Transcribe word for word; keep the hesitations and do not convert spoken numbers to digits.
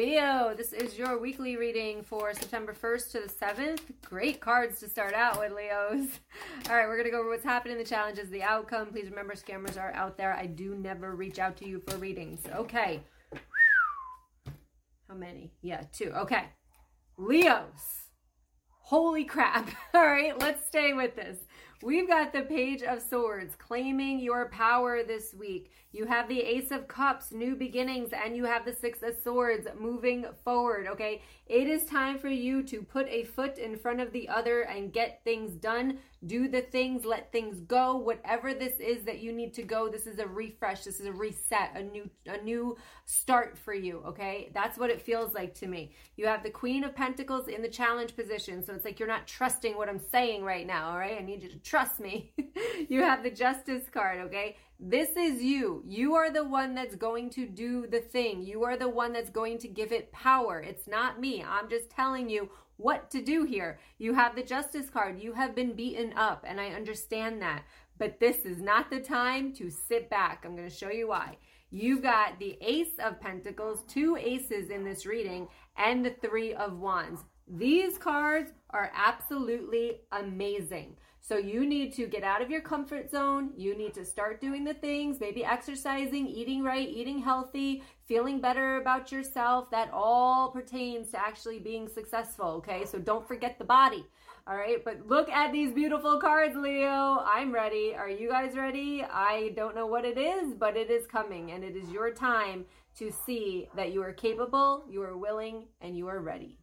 Leo, this is your weekly reading for September first to the seventh. Great cards to start out with, Leos. All right, we're going to go over what's happening, the challenges, the outcome. Please remember, scammers are out there. I do never reach out to you for readings. Okay. How many? Yeah, two. Okay. Leos. Holy crap. All right, let's stay with this. We've got the Page of Swords, claiming your power this week. You have the Ace of Cups, new beginnings, and you have the Six of Swords, moving forward, okay? It is time for you to put a foot in front of the other and get things done. Do the things, let things go. Whatever this is that you need to go, this is a refresh, this is a reset, a new a new start for you, okay? That's what it feels like to me. You have the Queen of Pentacles in the challenge position, so it's like you're not trusting what I'm saying right now, all right? I need you to trust me. You have the Justice card, okay? This is you. You are the one that's going to do the thing. You are the one that's going to give it power. It's not me. I'm just telling you what to do here. You have the Justice card. You have been beaten up, and I understand that. But this is not the time to sit back. I'm going to show you why. You've got the Ace of Pentacles, two aces in this reading, and the Three of Wands. These cards are absolutely amazing. So you need to get out of your comfort zone. You need to start doing the things, maybe exercising, eating right, eating healthy, feeling better about yourself. That all pertains to actually being successful, okay? So don't forget the body, all right? But look at these beautiful cards, Leo. I'm ready. Are you guys ready? I don't know what it is, but it is coming, and it is your time to see that you are capable, you are willing, and you are ready.